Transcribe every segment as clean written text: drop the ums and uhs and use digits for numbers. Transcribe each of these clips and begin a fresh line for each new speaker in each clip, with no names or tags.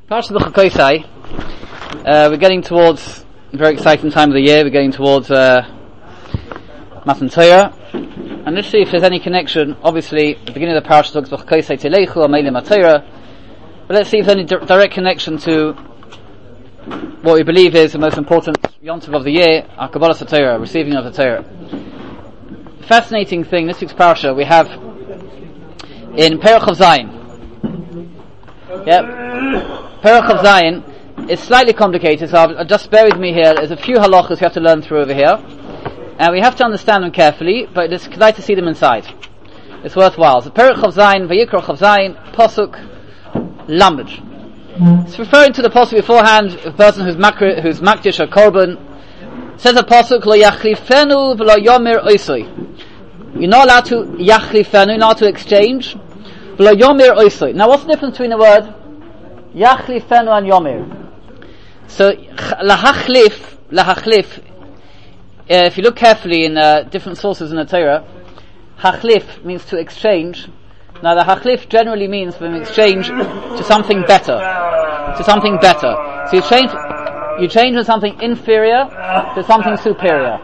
Parashat B'Chakosai. We're getting towards a very exciting time of the year. We're getting towards Matan Torah, and let's see if there's any connection. Obviously, the beginning of the parasha talks about B'Chakosai Tileichu Amelim HaTorah, but let's see if there's any direct connection to what we believe is the most important yontiv of the year, our Kabbalas HaTorah, receiving of the Torah. Fascinating thing. This week's parasha we have in Perach of Zayin. Yep. Perach of Zayin is slightly complicated, so I'll just bear with me here. There's a few halachas you have to learn through over here, and we have to understand them carefully, but it's nice to see them inside. It's worthwhile. So Perach of Zayin, Vayikra of Zayin, Pasuk Lamed. It's referring to the pasuk beforehand, a person who's makdish or korban. Says a pasuk, Lo yachlifenu v'lo yomer oisoi. You're not allowed to yachlifenu, you're not allowed to exchange. V'lo yomer oisoi. Now, what's the difference between the word Yachlifenu and Yomir? So, lahachlif, if you look carefully in different sources in the Torah, hachlif means to exchange. Now, the hachlif generally means from exchange to something better. To something better. So you change from something inferior to something superior.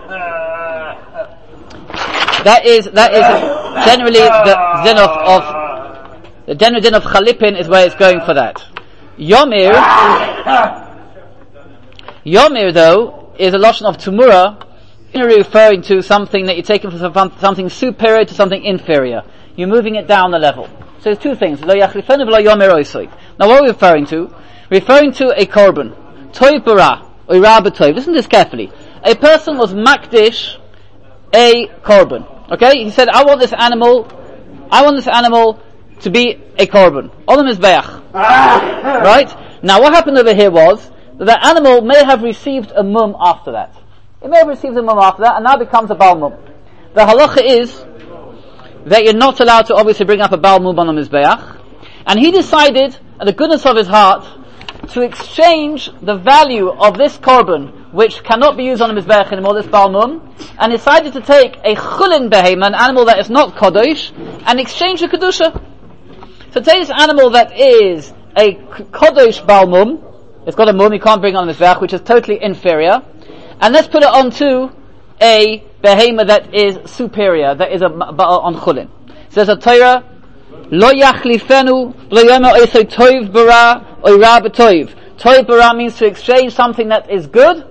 That is generally the din of the general din of chalipin is where it's going for that. Yomir though is a lashon of tumura, referring to something that you're taking from something superior to something inferior. You're moving it down the level. So there's two things. Lo yachlifenu v'lo yomer oisoi. Now what are we referring to? We're referring to a korban. Toiv bara, or ra b'toiv. Listen to this carefully. A person was makdish a korban. Okay? He said, I want this animal to be a korban. Olam mizbeach. Right? Now what happened over here was that the animal may have received a mum after that. It may have received a mum after that and now becomes a bal mum. The halacha is that you're not allowed to obviously bring up a bal mum on the mizbeach. And he decided, at the goodness of his heart, to exchange the value of this korban, which cannot be used on the mizbeach anymore, this bal mum, and decided to take a chulin behema, an animal that is not kodesh, and exchange the kedusha. So take this animal that is a kodesh bal mum, it's got a mum, you can't bring on the mizbeach, which is totally inferior, and let's put it onto a behema that is superior, that is a on chulin. Says a Torah, Lo yachlifenu lo yomer oisoi toiv bara or ra b'toiv. Toiv bara means to exchange something that is good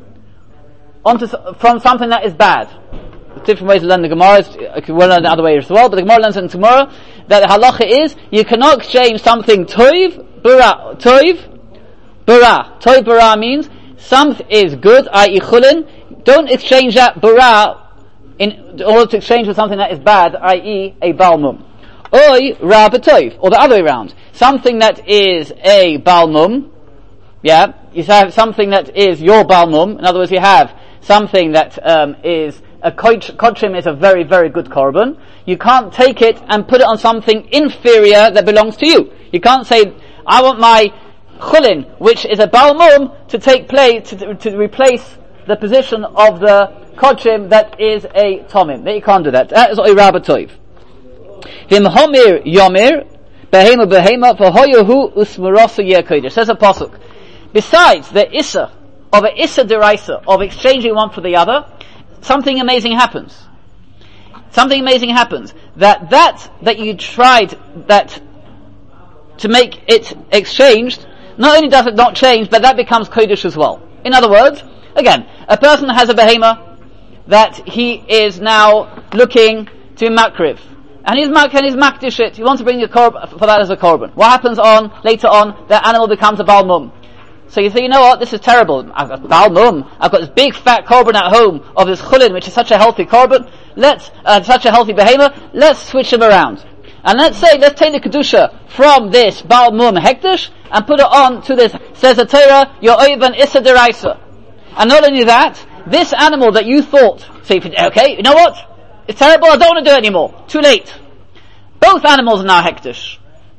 from something that is bad. There's different ways to learn the Gemara. You can learn the other way as well, but the Gemara learns in tomorrow that the halacha is you cannot exchange something toiv bara. Toiv bara means something is good, i.e. chulin. Don't exchange that bara in order to exchange with something that is bad, i.e. a bal mum. Oi ra b'toiv, or the other way around. Something that is a bal mum, you have something that is your bal mum. In other words, you have something that is a kodshim is a very, very good korban. You can't take it and put it on something inferior that belongs to you. You can't say, I want my chulin, which is a bal mum, to take place, to replace the position of the kodshim that is a tomim. You can't do that. That is oi ra b'toiv. V'mhomir yomir behema v'hoyahu usmurasa yekodesh. Says a pasuk. Besides the issa of a issa deraisa of exchanging one for the other, something amazing happens. Something amazing happens. That you tried that to make it exchanged, not only does it not change, but that becomes kodesh as well. In other words, again, a person has a behema that he is now looking to makriv. And he's makdish it. He wants to bring a korban for that as a korban. What happens later on? The animal becomes a bal mum. So you say, you know what? This is terrible. I've got bal mum. I've got this big fat korban at home of this chulin, which is such a healthy korban. Such a healthy behema. Let's switch them around. And let's take the kedusha from this bal mum hektish and put it on to this. Says the Torah, your oivan issa deraisa. And not only that, this animal that you thought, okay, you know what? It's terrible, I don't want to do it anymore. Too late. Both animals are now hektish.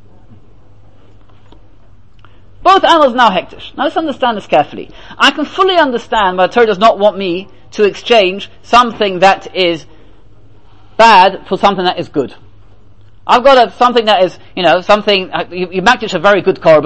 Both animals are now hektish. Now let's understand this carefully. I can fully understand why the Torah does not want me to exchange something that is bad for something that is good. I've got something that is, something, you makdish a very good korban,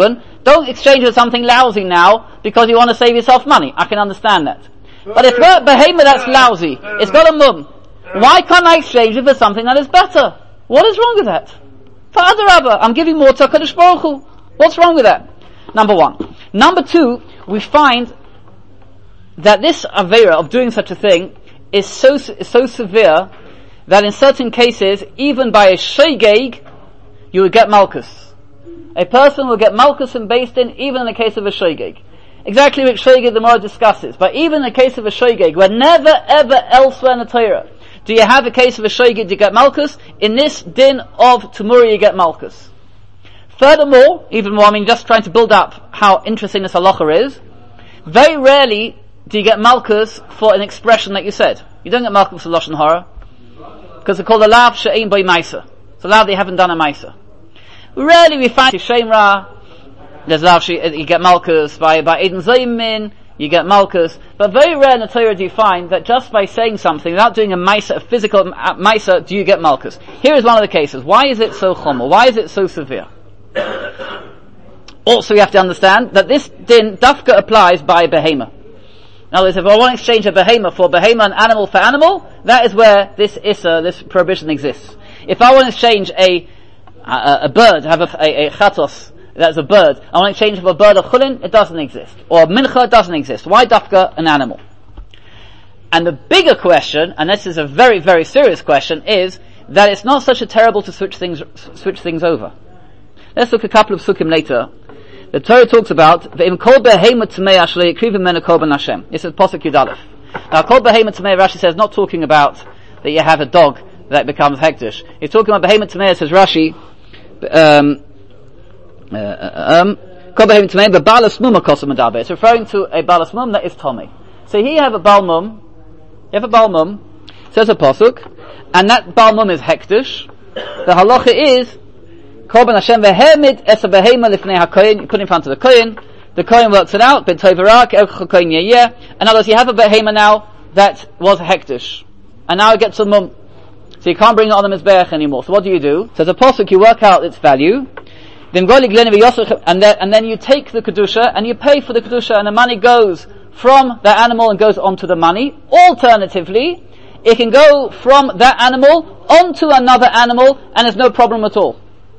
Don't exchange with something lousy now because you want to save yourself money. I can understand that. But if a behemoth that's lousy, it's got a mum, why can't I exchange it for something that is better? What is wrong with that? For Adarabba, I'm giving more to HaKadosh Baruch Hu. What's wrong with that? Number one. Number two, we find that this Avera of doing such a thing is so severe that in certain cases, even by a Shogeg, you would get Malchus. A person will get Malchus and Beis Din even in the case of a Shogeg. Exactly what Shogeg the Gemara discusses. But even in the case of a Shogeg, where never ever elsewhere in the Torah do you have a case of a Shogeg you get Malchus, in this din of Tumura you get Malchus. Furthermore, even more, just trying to build up how interesting this halacha is, very rarely do you get Malchus for an expression that you said. You don't get Malchus for Lashon Hara, because they're called a lav she'ein by Maisa. It's a lav they haven't done a Maisa. Rarely we find Shemra, there's lav you get Malchus, by Eden Zaymin, you get Malchus, but very rare in the Torah do you find that just by saying something, without doing a Maisa, a physical Maisa, do you get Malchus. Here is one of the cases. Why is it so chomer? Why is it so severe? Also, you have to understand that this din dafka applies by behemoth. In other words, if I want to exchange a behemoth for behemoth and animal for animal, that is where this issa, this prohibition exists. If I want to exchange a bird, have a chatos, that's a bird, I want to exchange for a bird of chulin, it doesn't exist. Or a mincha, doesn't exist. Why dafka an animal? And the bigger question, and this is a very, very serious question, is that it's not such a terrible to switch things over. Let's look a couple of sukkim later. The Torah talks about the kol behemoth tamei ashlei yikriv mena korban Hashem. This is pasuk Yud Aleph. Now, kol behemoth tamei, Rashi says, not talking about that you have a dog that becomes hektish. He's talking about behemoth tamei. Says Rashi, kol behemoth tamei bebalas mum akosim adaber. It's referring to a balas mum that is tomei. So here you have a bal mum. You have a bal mum. Says a pasuk, and that bal mum is hektish. The halacha is Korban Hashem vehemid es a behema lifnei hakoyin. You put in front of the koyin. The koyin works it out. Ben toivarak elch hakoyin yeyeh. In other words, you have a behema now that was hektish, and now it gets a mum. So you can't bring it on the mizbeach anymore. So what do? So as a posuk, you work out its value. And then you take the kedusha and you pay for the kedusha, and the money goes from the animal and goes onto the money. Alternatively, it can go from that animal onto another animal, and there's no problem at all.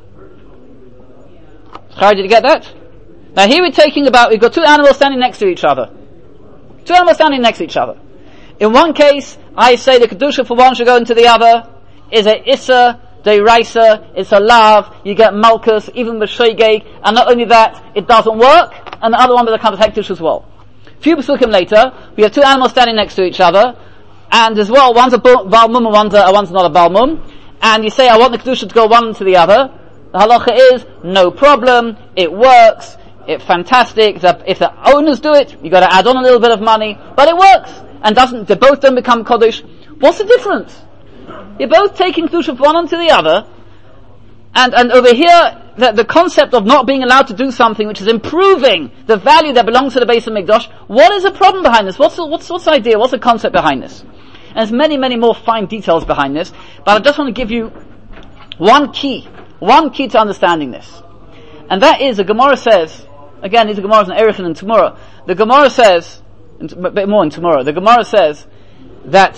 How did you get that? Now here we've got two animals standing next to each other. Two animals standing next to each other. In one case, I say the kedusha for one should go into the other, is a issa, deiraisa, it's a lav, you get malchus, even with shogeg, and not only that, it doesn't work, and the other one becomes hektish as well. A few pasukim later, we have two animals standing next to each other, and as well, one's a bal mum and one's not a bal mum, and you say, I want the kedusha to go one into the other. The halacha is, no problem, it works, it's fantastic. If the owners do it, you got to add on a little bit of money, but it works, and they both don't become kodesh. What's the difference? You're both taking kedusha from one onto the other, and over here, the concept of not being allowed to do something which is improving the value that belongs to the Beis HaMikdash, what is the problem behind this? What's the idea? What's the concept behind this? And there's many, many more fine details behind this, but I just want to give you one key to understanding this. And that is, the Gemara says, again, these are Gemaras in Erechim and Tomorrow. The Gemara says, a bit more in Tomorrow, the Gemara says that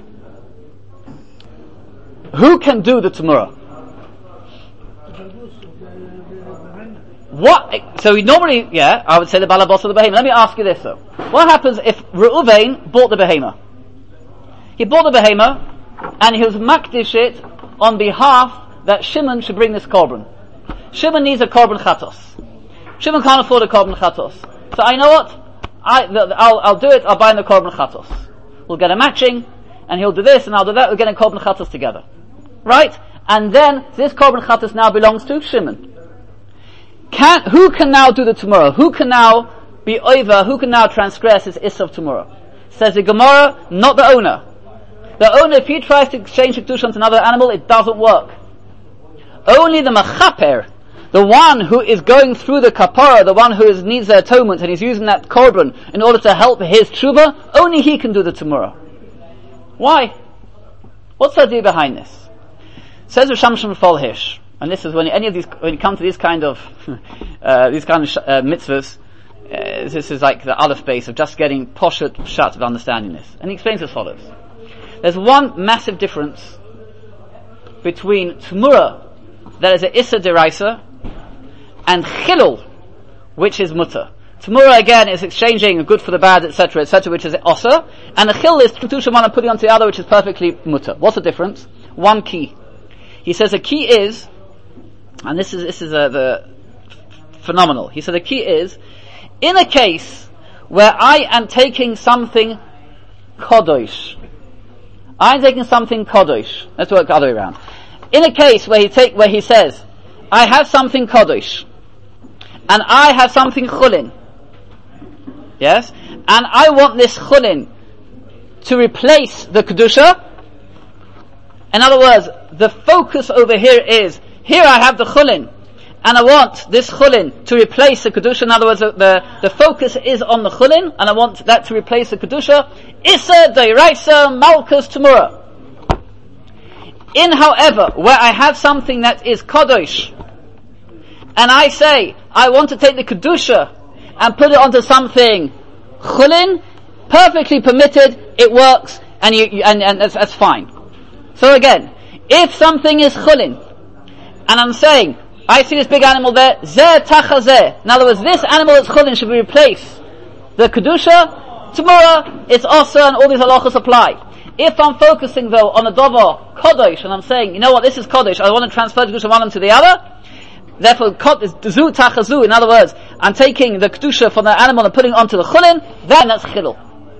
who can do the Tomorrow? What? So we normally, I would say the balabos of the behemoth. Let me ask you this though. What happens if Reuven bought the behemoth? He bought the behemoth, and he was makdish it on behalf that Shimon should bring this korban. Shimon needs a korban chatos. Shimon can't afford a korban chatos. So I know what? I'll do it, I'll buy him the korban chatos. We'll get a matching, and he'll do this, and I'll do that, we'll get a korban chatos together. Right? And then, this korban chatos now belongs to Shimon. Who can now do the tomorrow? Who can now be over? Who can now transgress his issa of tomorrow? Says the Gemara, not the owner. The owner, if he tries to exchange the kedusha onto another animal, it doesn't work. Only the mechaper, the one who is going through the kapara, the one who needs the atonement, and he's using that korban in order to help his tshuva, only he can do the tomorrow. Why? What's the idea behind this? Says Rav Shamshon Fol Hirsch, And this is when you come to these kind of mitzvahs, this is like the aleph base of just getting poshet pshat of understanding this. And he explains as follows. There's one massive difference between Tmura, that is a Issa Deraisa, and Chilul, which is Mutter. Tmura again is exchanging good for the bad, etc., which is Osa, and the Chil is Kedusha one and putting onto the other, which is perfectly Mutter. What's the difference? One key. He says the key is, and this is the phenomenal. He said the key is, in a case where I am taking something Kodosh, let's work the other way around. In a case where he says, I have something Kodosh, and I have something Chulin, yes, and I want this Chulin to replace the Kedusha. In other words, the focus over here is, here I have the Chulin, and I want this Chulin to replace the Kedusha. In other words, the focus is on the Chulin, and I want that to replace the Kedusha. Issa, Deiraisa, Malkus, Tmura. In, however, where I have something that is Kodosh, and I say, I want to take the Kedusha and put it onto something Chulin, perfectly permitted, it works, and that's fine. So again, if something is Chulin, and I'm saying, I see this big animal there, Zeh Tachazeh. In other words, this animal that's Chulin should replace the Kedusha, tomorrow it's Osa, and all these halachos apply. If I'm focusing though on a Dover Kodesh, and I'm saying, you know what, this is Kodesh, I want to transfer the Kedusha one to the other, therefore Zu Tachazu, in other words, I'm taking the Kedusha from the animal and putting it onto the Chulin, then that's Chilul.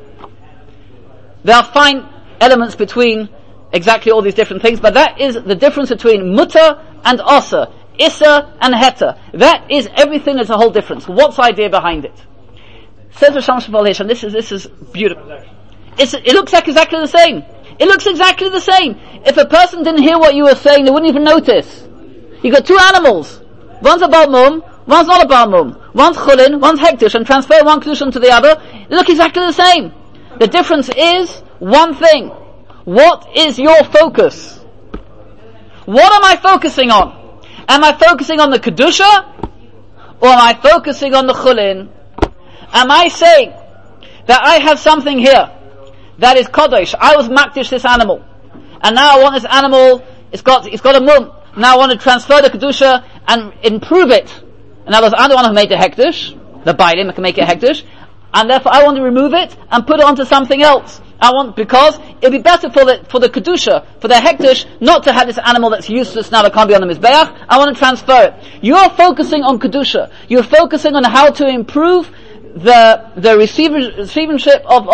There are fine elements between exactly all these different things, but that is the difference between Mutter and Osa, Issa and Heta. That is everything, there's a whole difference. What's the idea behind it? Says Rosh Hashanah, and this is beautiful. It looks like exactly the same. It looks exactly the same. If a person didn't hear what you were saying, they wouldn't even notice. You got two animals. One's a Baal Mum, one's not a Baal Mum. One's Chulin, one's Hektish, and transfer one Kedusha to the other. They look exactly the same. The difference is one thing. What is your focus? What am I focusing on? Am I focusing on the Kedusha? Or am I focusing on the Chulin? Am I saying that I have something here that is Kodesh, I was makdish this animal, and now I want this animal, it's got a mum, now I want to transfer the Kedusha and improve it. In other words, I'm the one who made the Hektish, the Bailim can make it Hektish, and therefore I want to remove it and put it onto something else. Because it'd be better for the Kedusha, for the Hektish, not to have this animal that's useless now that can't be on the Mizbeach. I want to transfer it. You're focusing on Kedusha. You're focusing on how to improve the receivership of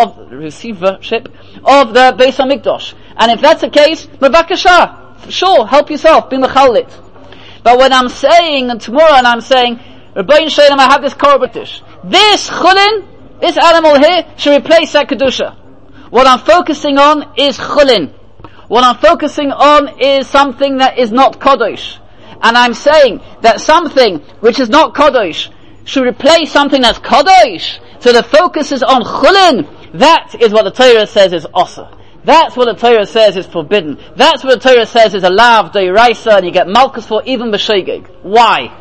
the Beis HaMikdash. And if that's the case, Mevakasha, sure, help yourself, be mechalit. But when I'm saying tomorrow, and I'm saying, Rabbeinu Shalom, I have this korban, this Chulin, this animal here, should replace that Kedusha. What I'm focusing on is Chulin. What I'm focusing on is something that is not Kodesh. And I'm saying that something which is not Kodesh should replace something that's Kodesh. So the focus is on Chulin. That is what the Torah says is Osa. That's what the Torah says is forbidden. That's what the Torah says is a lav deiraisa, and you get malchus for even b'shegeg. Why?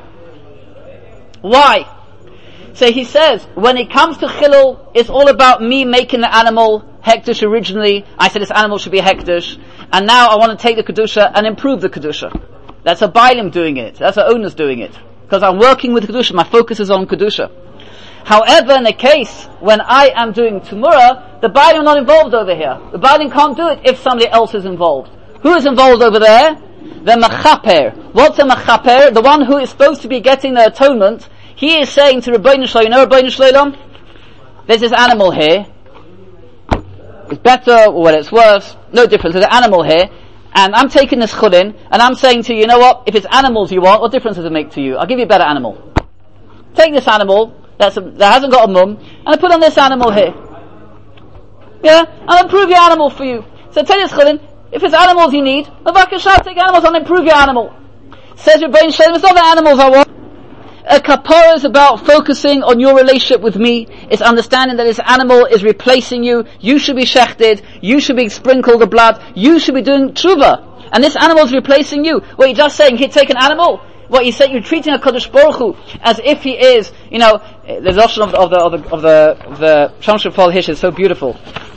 So he says, when it comes to Chilul, it's all about me making the animal Hektish originally. I said this animal should be Hektish, and now I want to take the Kedusha and improve the Kedusha. That's a Bailim doing it. That's a owner's doing it. Because I'm working with Kedusha, my focus is on Kedusha. However, in the case when I am doing Tumura, the Bailim are not involved over here. The Bailim can't do it if somebody else is involved. Who is involved over there? The Mechaper. What's a Mechaper? The one who is supposed to be getting the atonement. He is saying to Rabbeinu Shalom, you know Rabbeinu Shalom? There's this animal here. It's better, or what it's worse, no difference. There's an animal here, and I'm taking this Chulin, and I'm saying to you, you know what? If it's animals you want, what difference does it make to you? I'll give you a better animal. Take this animal, that hasn't got a mum, and I put on this animal here. Yeah? I'll improve your animal for you. So take this Chulin, if it's animals you need, take animals and improve your animal. Says Rabbeinu Shalom, it's not the animals I want. A kapara is about focusing on your relationship with me. It's understanding that this animal is replacing you. You should be shechted. You should be sprinkled the blood. You should be doing tshuva. And this animal is replacing you. What you're just saying, he'd take an animal. What you say, you're treating a Kadosh Baruch Hu as if he is, the notion of the Shamshir Fall Hish is so beautiful.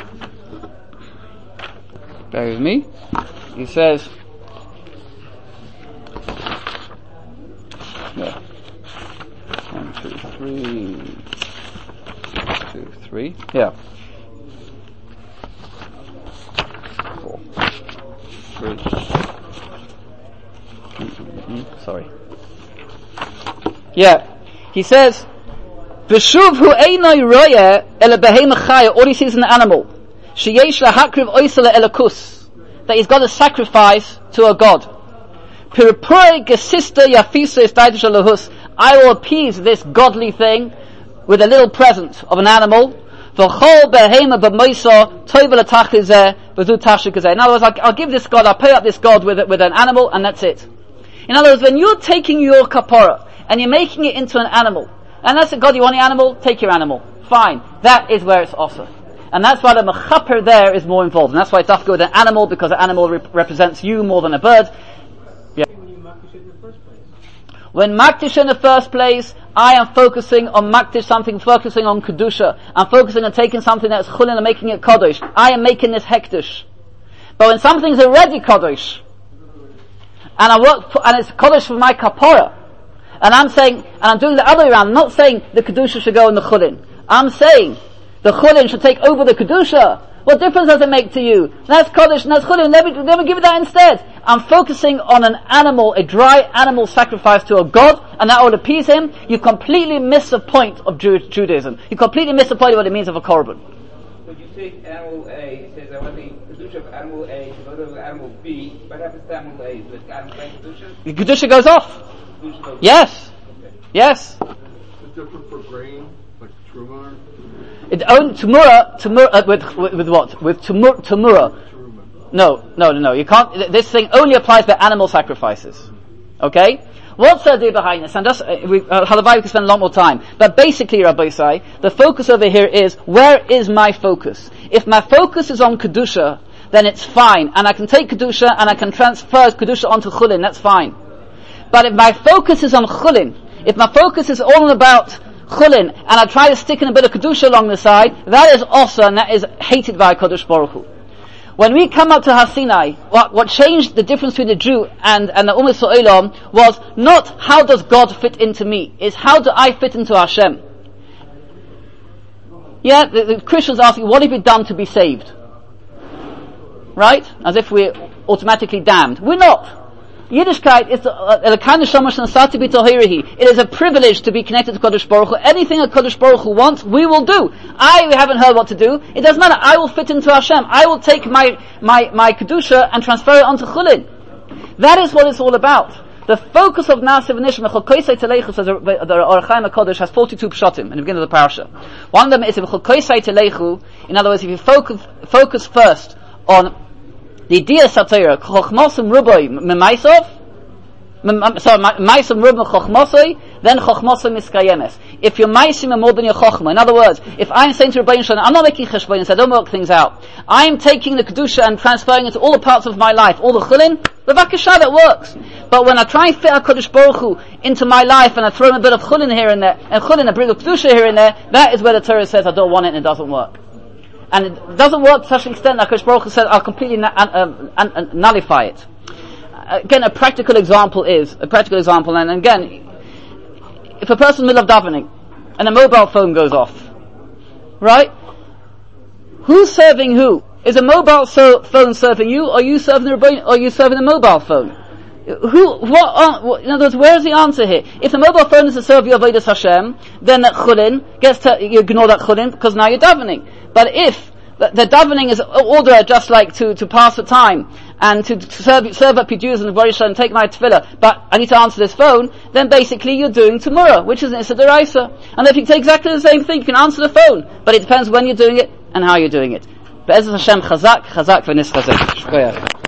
Bear with me. He says, yeah. 1, 2, 3, yeah. 4, 3. Sorry. Yeah. He says, V'shuv hu einoi roya ele behema chaya, all he sees is an animal. Sheyesh lahakriv oisele elakus, that he's got to sacrifice to a god. Piripurei gesista yafisa istaidish alahus, I will appease this godly thing with a little present of an animal. V'chol behema b'moisa toivel atachizeh v'zu tashikazeh. In other words, I'll give this god, I'll pay up this god with an animal, and that's it. In other words, when you're taking your kapara and you're making it into an animal, and that's it, God, you want the animal? Take your animal. Fine. That is where it's awesome. And that's why the mechaper there is more involved. And that's why it's have to go with an animal, because the animal represents you more than a bird. Yeah. When makdish in the first place, I am focusing on makdish something, focusing on kedusha. I'm focusing on taking something that's chulin and making it kadosh. I am making this hektish. But when something's already kadosh, and it's kadosh for my kapora, and I'm saying, and I'm doing the other way around, I'm not saying the kedusha should go in the chulin. I'm saying the chulin should take over the kedusha. What difference does it make to you? That's kadosh and that's chulin. Never give it that instead. I'm focusing on an animal, a dry animal sacrifice to a god, and that will appease him. You completely miss the point of Judaism. You completely miss the point of what it means of a korban.
But you take animal A, it says I want the kedusha of animal A to go to animal B. What happens to animal A? Is it animal A kedusha?
The kedusha goes off. Yes.
Okay.
Yes.
It's different for grain, like truma.
It own tumura with what? With tumura. No. You can't. This thing only applies to animal sacrifices. Okay. What's the idea behind this? And just Halabai we can spend a lot more time. But basically, Rabbi Isai, the focus over here is, where is my focus? If my focus is on kedusha, then it's fine, and I can take kedusha and I can transfer kedusha onto chulin. That's fine. But if my focus is on chulin, if my focus is all about chulin, and I try to stick in a bit of kedusha along the side, that is also, and that is hated by Kadosh Baruch Hu. When we come up to Har Sinai, what changed the difference between the Jew and the Ummah So'olam was not how does God fit into me, it's how do I fit into Hashem. Yeah, the Christians asking, what have you done to be saved? Right? As if we're automatically damned. We're not. Yiddishkeit is it is a privilege to be connected to Kadosh Baruch Hu. Anything a Kadosh Baruch Hu wants, we will do. We haven't heard what to do. It doesn't matter. I will fit into Hashem. I will take my kedusha and transfer it onto chulin. That is what it's all about. The focus of Nasiv Nishma, Chokosei Telechu, says the Orach Chaim HaKodesh, has 42 pshatim in the beginning of the parasha. One of them is Chokosei Telechu. In other words, if you focus first on the idea of Satira, Chochmosum Rubai Memaisov, Maisum Rubai Chochmosoi, then Chochmosoi Miskayemes. If your Maisim are more than your Chochma, in other words, if I'm saying to Rabbeinu Shalom, I'm not making Cheshbonis, I don't work things out. I'm taking the Kedusha and transferring it to all the parts of my life, all the Chulin, B'vakasha, that works. But when I try and fit HaKadosh Baruch Hu into my life and I throw in a bit of Chulin here and there, and Chulin, I bring a Kedusha here and there, that is where the Torah says I don't want it and it doesn't work. And it doesn't work to such an extent that HaKadosh Baruch Hu said, I'll completely nullify it. Again, a practical example, and again, if a person in the middle of davening, and a mobile phone goes off, right? Who's serving who? Is a mobile phone serving you, or are you serving the mobile phone? In other words, where is the answer here? If the mobile phone is to serve your Avodas Hashem, then that chulin you ignore that chulin because now you're davening. But if the davening is order just like to pass the time and to serve up your dues and the and take my tefillah, but I need to answer this phone, then basically you're doing Tamura, which is an Issa D'Oraisa. And if you take exactly the same thing, you can answer the phone, but it depends when you're doing it and how you're doing it. Be'ezus Hashem chazak v'nis chazak.